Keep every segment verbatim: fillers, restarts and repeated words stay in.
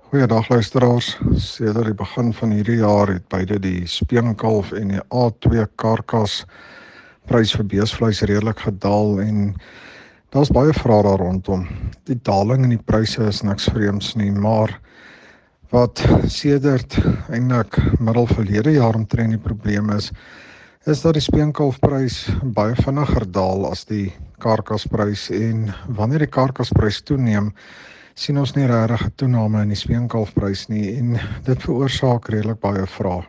Goeiedag luisteraars. Sedert die begin van hierdie jaar het beide die speenkalf en die A twee karkas prys vir beesvleis redelik gedaal en daar's baie vrae daar rondom. Die daling in die pryse is niks vreemds nie, maar wat sedert eintlik middel verlede jaar omtrent die probleem is, is dat die speenkalfprys baie vinniger daal as die karkasprys en wanneer die karkasprys toeneem, sien ons nie regtig 'n toename in die speenkalfprys nie en dit veroorsaak redelik baie vrae.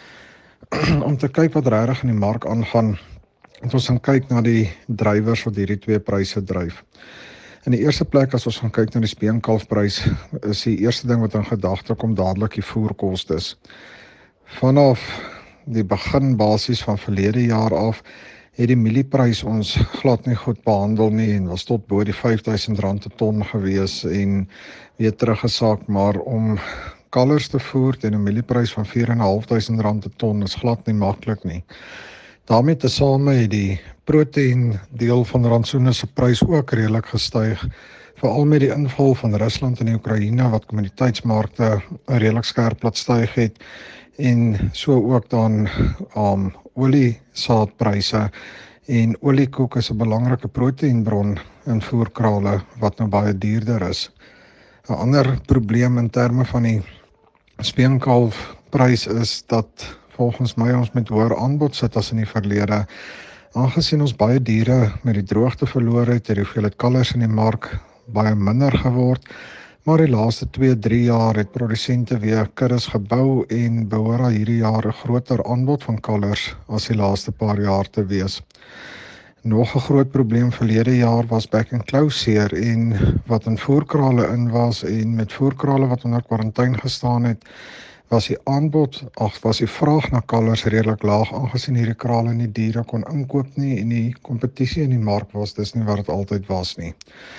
Om te kyk wat regtig in die mark aangaan, het ons gaan kyk na die drywers wat hierdie twee pryse dryf. In die eerste plek, as ons gaan kyk na die speenkalfprys, is die eerste ding wat in gedagte kom dadelik die voerkostes. Vanaf die begin basies van verlede jaar af het die mielieprys ons glad nie goed behandel nie en was tot bo die vyf duisend rand per ton gewees en weer teruggesak, maar om kalvers te voer teen 'n mielieprys van vier en 'n half duisend rand per ton is glad nie maklik nie. Daarmee tesame het die proteïen deel van rantsoene se prys ook redelik gestyg, veral met die inval van Rusland en die Oekraïne wat kommoditeitsmarkte redelik skerp laat styg het en so ook dan um, oliesaadpryse en oliekoek is 'n belangrike proteïenbron in voerkrale wat nou baie duurder is. 'n Ander probleem in terme van die speenkalfprys is dat volgens my ons met hoër aanbod sit as in die verlede. Aangesien ons baie diere met die droogte verloor het, het die hoeveelheid kalvers in die mark baie minder geword, maar die laaste twee, drie jaar het produsente weer kuddes gebou en behoort al hierdie jaar 'n groter aanbod van kalvers as die laaste paar jaar te wees. Nog 'n groot probleem verlede jaar was back and claw seer en wat in voerkrale in was en met voerkrale wat onder kwarantyne gestaan het, was die aanbod, ag was die vraag na kalvers redelik laag aangesien hierdie krale nie diere kon inkoop nie en die kompetisie in die mark was dis nie wat dit altyd was nie.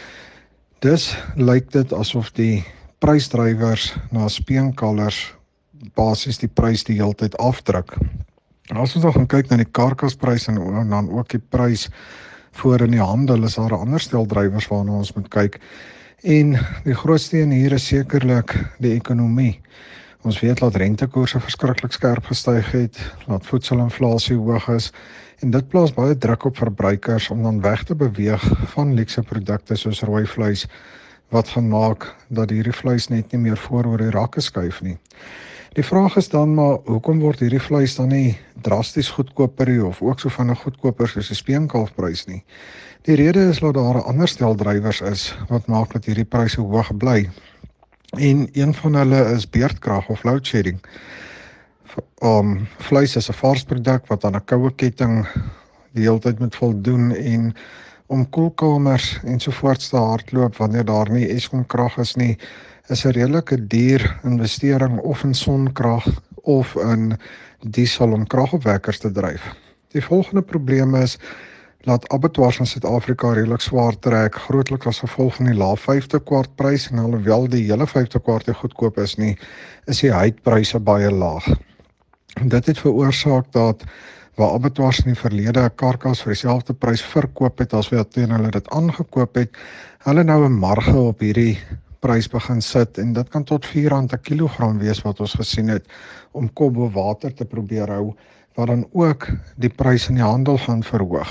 Dus lyk dit asof die prysdrywers na speenkalvers basies die prys die heeltyd afdruk. As ons dan gaan kyk na die karkasprys en dan ook die prys voor in die handel, is daar 'n ander stel drywers waarna ons moet kyk. En die grootste een hier is sekerlik die ekonomie. Ons weet dat rentekoerse verskriklik skerp gestyg het, dat voedselinflasie hoog is en dit plaas baie druk op verbruikers om dan weg te beweeg van luukse produkte soos rooi vleis wat gaan maak dat hierdie vleis net nie meer voor oor die rakke skuif nie. Die vraag is dan maar, hoekom word hierdie vleis dan nie drasties goedkoper nie, of ook so vinnig goedkoper soos die speenkalfprys nie? Die rede is dat daar 'n ander stel drywers is wat maak dat hierdie pryse hoog bly. En een van hulle is beerdkrag of load shedding. Um, vleis is 'n vars produk wat aan 'n koue ketting die hele tyd moet voldoen en om koelkamers ensovoorts te hardloop wanneer daar nie Eskom krag is nie, is 'n redelike duur investering of in sonkrag of in diesel om kragopwekkers te dryf. Die volgende probleem is laat abattoirs in Suid-Afrika redelik swaar trek, grootliks as gevolg van die lae vyfde kwart prys en alhoewel die hele vyfde kwart nie goedkoop is nie, is die huidpryse baie laag. Dit het veroorsaak dat waar abattoirs in die verlede 'n karkas vir dieselfde prys verkoop het as wat teen hulle dit aangekoop het, hulle nou 'n marge op hierdie prys begin sit en dit kan tot vier rand per kilogram wees wat ons gesien het om kop bo water te probeer hou, wat dan ook die prys in die handel gaan verhoog.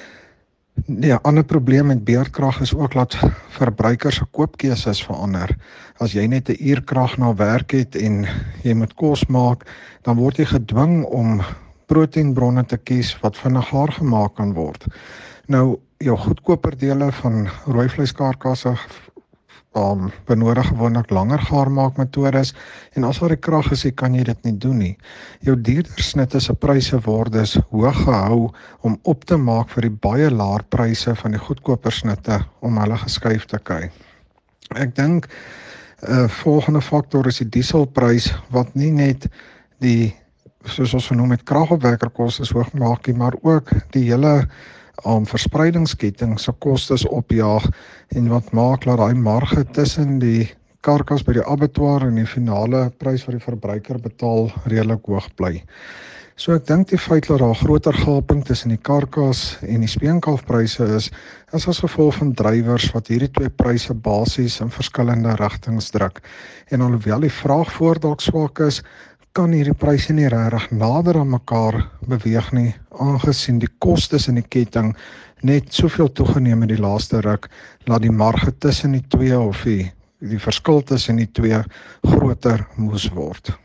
Die ander probleem met beerdkrag is ook dat verbruikers se koopkeuses verander. As jy net 'n uur krag na werk het en jy moet kos maak, dan word jy gedwing om proteïenbronne te kies wat vinnig gaar gemaak kan word. Nou, jou goedkoper dele van rooi vleiskarkasse um, benodig gewoonlik langer gaarmaakmetodes en as daar die krag is, kan jy dit nie doen nie. Jou duurder snitte se pryse word dus hoog gehou om op te maak vir die baie laer pryse van die goedkoper snitte om hulle geskuif te kry. Ek dink 'n uh, volgende faktor is die dieselprys wat nie net die soos ons genoem het kragopwekkerkostes hoog maak nie, maar ook die hele um, verspreidingsketting se kostes opjaag en wat maak dat daai marge tussen die karkas by die abattoir en die finale prys wat die verbruiker betaal redelik hoog bly. So ek dink die feit dat daar groter gaping tussen die karkas en die speenkalfpryse is, is as gevolg van drywers wat hierdie twee pryse basies in verskillende rigtings druk. En alhoewel die vraag voor dalk swak is, kan hierdie pryse nie regtig nader aan mekaar beweeg nie, aangesien die kostes in die ketting net soveel toegeneem het die laaste ruk, laat die marge tussen die twee of die, die verskil tussen die twee groter moes word.